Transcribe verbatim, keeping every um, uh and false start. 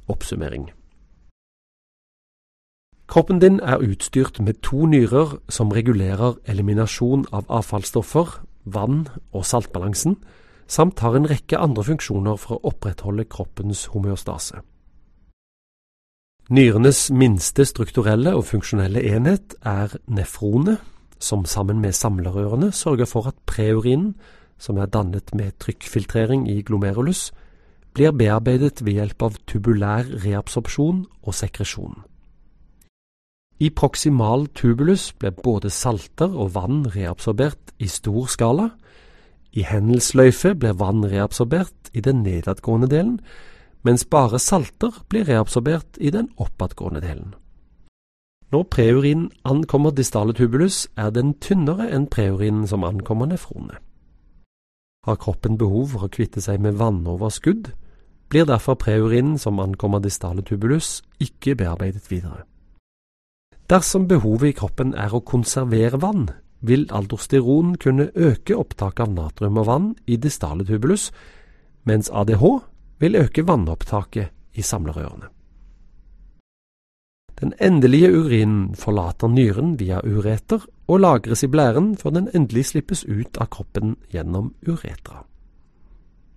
oppsummering. Kroppen din er utstyrt med to nyrer som regulerer eliminasjon av avfallsstoffer, vann og saltbalansen, samt har en rekke andre funksjoner for å opprettholde kroppens homeostase. Nyrenes minste strukturelle og funksjonelle enhet er nefronet, som sammen med samlerørene sørger for at preurinen, som er dannet med trykkfiltrering i glomerulus, blir bearbeidet ved hjelp av tubulær reabsorpsjon og sekresjon. I proximal tubulus ble både salter og vann reabsorbert i stor skala. I hendelsløyfe ble vann reabsorbert i den nedadgående delen, mens bare salter blir reabsorbert i den oppadgående delen. Når preurinen ankommer distale tubulus, er den tynnere enn preurinen som ankommer nefronet. Har kroppen behov for å kvitte seg med vannoverskudd, blir derfor preurinen som ankommer distale tubulus ikke bearbeidet videre. Dersom behovet i kroppen er å konservere vann, vil aldosteron kunne øke opptaket av natrium og vann i distale tubulus, mens A D H vil øke vannopptaket i samlerørene. Den endelige urinen forlater nyren via ureter og lagres i blæren før den endelig slippes ut av kroppen gjennom uretra.